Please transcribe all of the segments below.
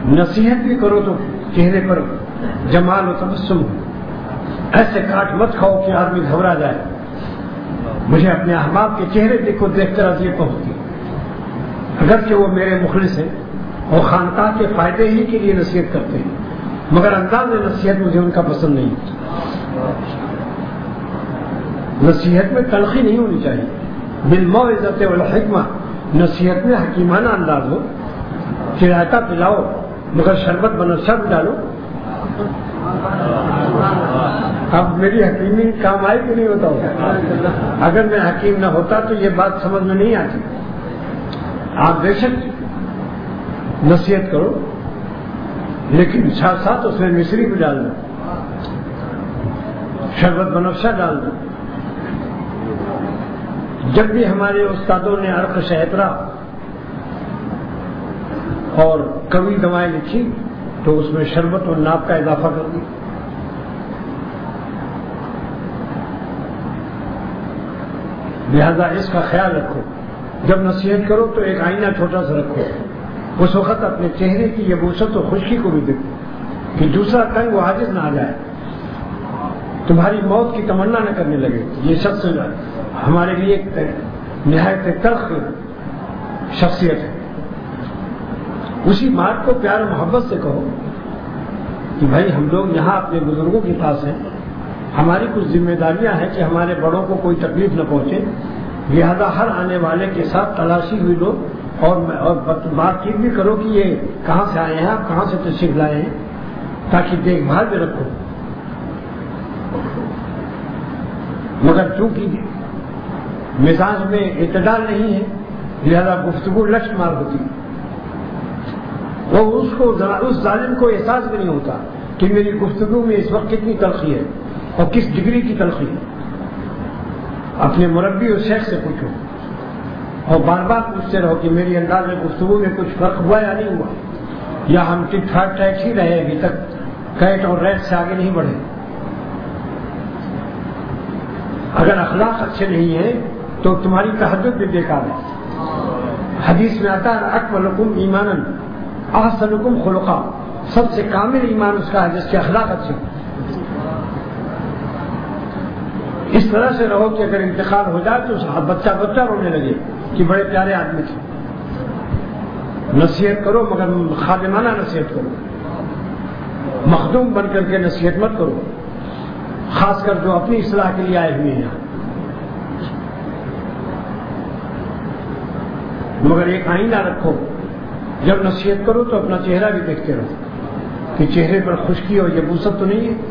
نصیحت بھی کرو تو چہرے پر جمال و تبسم ہو، ایسے کاٹ مت کھاؤ کہ آدمی گھبرا جائے. مجھے اپنے احباب کے چہرے دیکھ کر اذیت پہنچتی، اگرچہ وہ میرے مخلص ہیں اور خانقاہ کے فائدے ہی کے لیے نصیحت کرتے ہیں، مگر انداز نصیحت مجھے ان کا پسند نہیں. نصیحت میں تلخی نہیں ہونی چاہیے، بالموعظۃ والحکمہ. نصیحت میں حکیمانہ انداز ہو، چراتا پلاؤ مگر شربت بنفشہ بھی ڈالو. اب میری حکیمی کام آئی کہ نہیں ہوتا ہوگا؟ اگر میں حکیم نہ ہوتا تو یہ بات سمجھ میں نہیں آتی. آپ بے شک نصیحت کرو لیکن ساتھ ساتھ اس میں مصری بھی ڈال دو، شربت بنفشہ ڈال دو. جب بھی ہمارے استادوں نے عرق شہترا اور قوی دوائیں لکھی تو اس میں شربت اور ناب کا اضافہ کر دی. لہذا اس کا خیال رکھو، جب نصیحت کرو تو ایک آئینہ چھوٹا سا رکھو، اس وقت اپنے چہرے کی یبوست و خشکی کو بھی دیکھو کہ دوسرا تنگ و عاجز نہ آ جائے، تمہاری موت کی تمنا نہ کرنے لگے. یہ شخص ہمارے لیے ایک نہایت تلخ شخصیت ہے. اسی بات کو پیار و محبت سے کہو کہ بھائی ہم لوگ یہاں اپنے بزرگوں کے پاس ہیں، ہماری کچھ ذمہ داریاں ہیں کہ ہمارے بڑوں کو کوئی تکلیف نہ پہنچے، لہذا ہر آنے والے کے ساتھ تلاشی ہوئی لو اور بات چیت بھی کرو کہ یہ کہاں سے آئے ہیں، آپ کہاں سے تشریف لائے ہیں، تاکہ دیکھ بھال بھی رکھو. مگر چونکہ مزاج میں اعتدال نہیں ہے لہذا گفتگو لشٹ مار ہوتی، وہ اس ظالم کو احساس بھی نہیں ہوتا کہ میری گفتگو میں اس وقت کتنی تلخی ہے اور کس ڈگری کی تلخی ہے. اپنے مربی اور شیخ سے پوچھو اور بار بار پوچھتے رہو کہ میری انداز میں گفتگو میں کچھ فرق ہوا یا نہیں ہوا، یا ہم ٹک ٹھاک ٹیک ہی رہے ابھی تک کیٹ اور ریٹ سے آگے نہیں بڑھے. اگر اخلاق اچھے نہیں ہیں تو تمہاری تہجد بھی بیکار ہے. حدیث میں آتا ہے اکملکم ایمانا احسنکم خلقا، سب سے کامل ایمان اس کا ہے جس کے اخلاق اچھے. اس طرح سے رہو کہ اگر انتقال ہو جائے تو بچہ رونے لگے کہ بڑے پیارے آدمی تھے. نصیحت کرو مگر خادمانہ نصیحت کرو، مخدوم بن کر کے نصیحت مت کرو، خاص کر جو اپنی اصلاح کے لیے آئے ہوئے ہیں. مگر ایک آئینہ رکھو، جب نصیحت کرو تو اپنا چہرہ بھی دیکھتے رہو کہ چہرے پر خشکی اور یبوست تو نہیں ہے.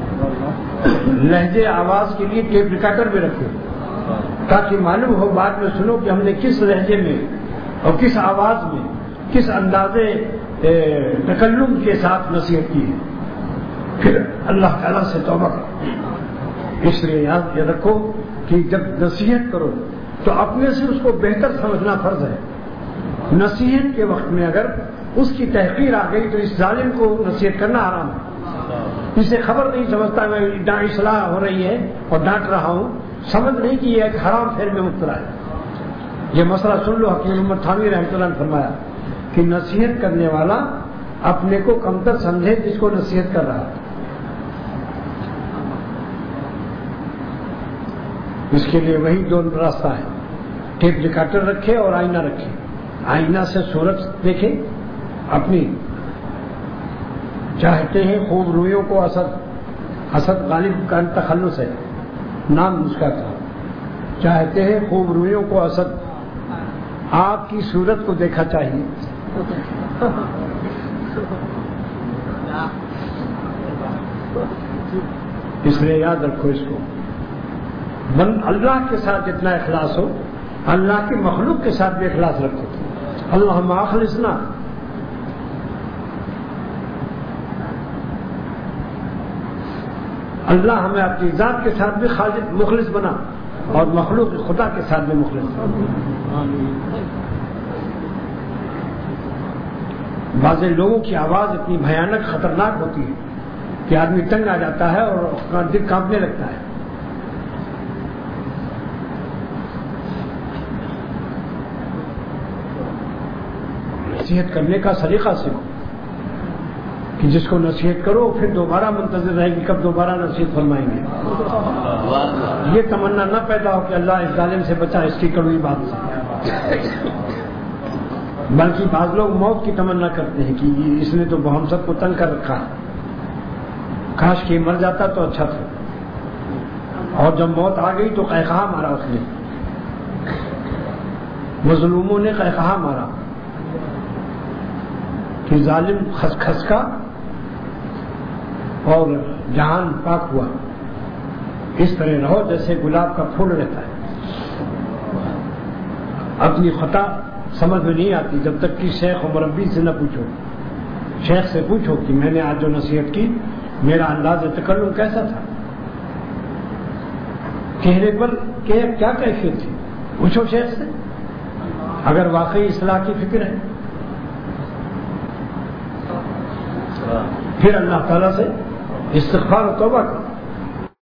لہجے آواز کے لیے ٹیپ ریکارڈر بھی رکھو تاکہ معلوم ہو بعد میں سنو کہ ہم نے کس لہجے میں اور کس آواز میں کس اندازے تکلم کے ساتھ نصیحت کی ہے. پھر اللہ تعالیٰ سے توبہ کرو. اس لیے یاد رکھو کہ جب نصیحت کرو تو اپنے سے اس کو بہتر سمجھنا فرض ہے. نصیحت کے وقت میں اگر اس کی تحقیر آ گئی تو اس ظالم کو نصیحت کرنا حرام ہے. اسے خبر نہیں سمجھتا میں اصلاح ہو رہی ہے اور ڈانٹ رہا ہوں، سمجھ نہیں کہ یہ ایک حرام فعل میں مبتلا ہے. یہ مسئلہ سن لو. حکیم محمد تھانوی رحمۃ اللہ نے فرمایا کہ نصیحت کرنے والا اپنے کو کمتر سمجھے جس کو نصیحت کر رہا ہے. اس کے لیے وہی دو راستہ ہے، ٹیپ ریکارڈر رکھے اور آئینہ رکھے. آئینہ سے صورت دیکھے اپنی. چاہتے ہیں خوب رویوں کو اسد غالب کا تخلص ہے، نام اس کا تھا. چاہتے ہیں خوب رویوں کو اسد، آپ کی صورت کو دیکھا چاہیے. اس لیے یاد رکھو اس کو. اللہ کے ساتھ جتنا اخلاص ہو اللہ کی مخلوق کے ساتھ بھی اخلاص رکھو. اللہم اخلصنا. اللہ ہمیں اپنی ذات کے ساتھ بھی مخلص بنا اور مخلوق خدا کے ساتھ بھی مخلص بنا. بعض لوگوں کی آواز اتنی بھیانک خطرناک ہوتی ہے کہ آدمی تنگ آ جاتا ہے اور دل کانپنے لگتا ہے. نصیحت کرنے کا سلیقہ سیکھو. کہ جس کو نصیحت کرو پھر دوبارہ منتظر رہے کہ کب دوبارہ نصیحت فرمائیں گے. یہ تمنا نہ پیدا ہو کہ اللہ اس ظالم سے بچا اس کی کڑوی بات سے، بلکہ بعض لوگ موت کی تمنا کرتے ہیں کہ اس نے تو ہم سب کو تنگ کر رکھا ہے، کاش کہ مر جاتا تو اچھا تھا. اور جب موت آ گئی تو قہقہا مارا اس نے، مظلوموں نے قہقہا مارا کہ ظالم خس کا اور جہان پاک ہوا. اس طرح رہو جیسے گلاب کا پھول رہتا ہے. اپنی خطا سمجھ میں نہیں آتی جب تک کہ شیخ و مربی سے نہ پوچھو. شیخ سے پوچھو کہ میں نے آج جو نصیحت کی میرا انداز تکلم کیسا تھا، کہنے پر کیا کیفیت تھی، پوچھو شیخ سے اگر واقعی اصلاح کی فکر ہے. پھر اللہ تعالیٰ سے استغفار و توبہ کرو.